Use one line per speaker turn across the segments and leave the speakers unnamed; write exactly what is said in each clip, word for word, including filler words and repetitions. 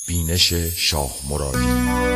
بینش شاه مرادی.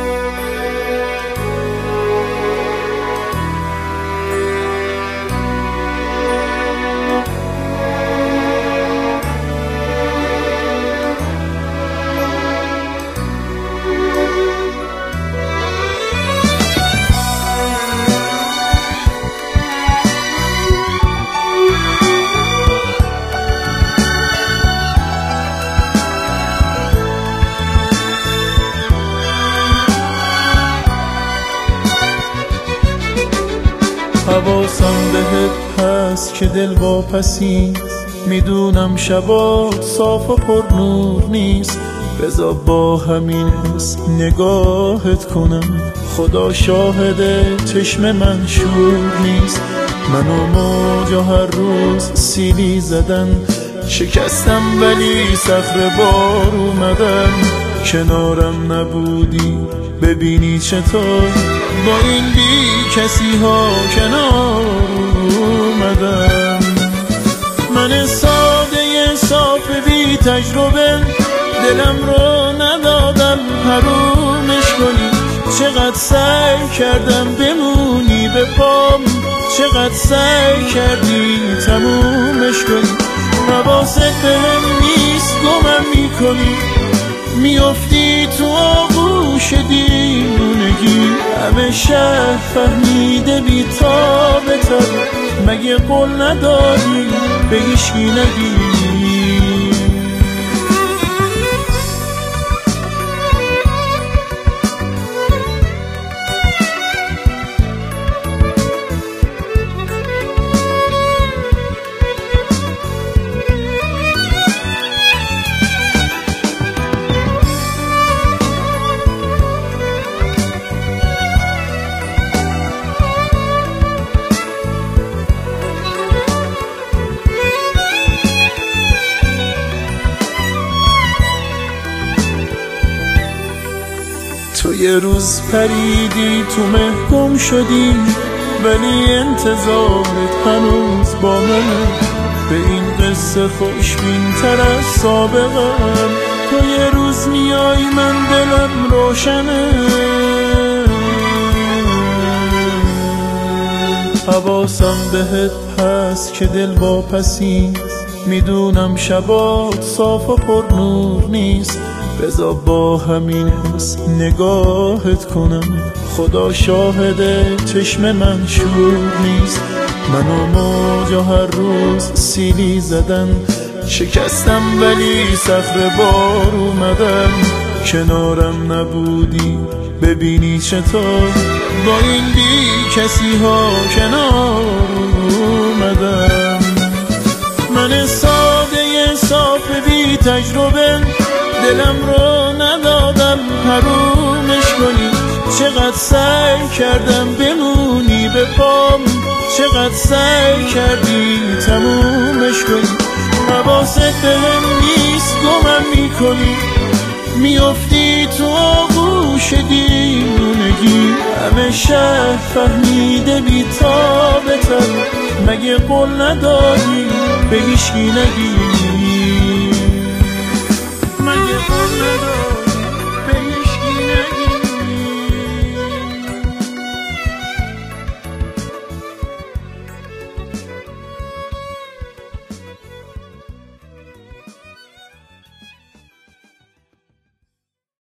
حواسم بهت هست که دل واپسی، میدونم شبات صاف و پر نور نیست، بذار با همین حس نگاهت کنم، خدا شاهد چشم من شور نیست. منو موجا هر روز سیلی زدن، شکستم ولی صخره بار اومدن، کنارم نبودی ببینی چطور با این بی کسی ها کنار اومدم. من ساده صاف بی تجربه دلم رو ندادم حرومش کنی، چقدر سعی کردم بمونی به پام، چقدر سعی کردی تمومش کنی، حواست بهم نیست گمم میکنی، میافتی تو آغوش دیوونگی، همه شهر فهمیده بی تابتر، مگه قول نداری به هیچکی نگی؟ تو یه روز پریدی تو مه گم شدی، ولی انتظارت هنوز با منه، به این قصه خوشبین تر از سابقم، تو یه روز میای من دلم روشنه. حواسم بهت هست که دل واپسی، میدونم شبات صاف و پر نور نیست، بذار با همین حس نگاهت کنم، خدا شاهد چشم من شور نیست. منو موجا هر روز سیلی زدن، شکستم ولی صخره بار اومدن، کنارم نبودی ببینی چطور با این بی کسی ها کنار اومدم. من ساده صاف بی تجربه دلم رو ندادم حرومش کنی، چقدر سعی کردم بمونی به پام، چقدر سعی کردی تمومش کنی، حواست بهم نیست گمم میکنی، میافتی تو آغوش دیوونگی، همه شهر فهمیده بی تابتر، مگه قول نداری به هیچکی نگی؟ مگه قول نداری؟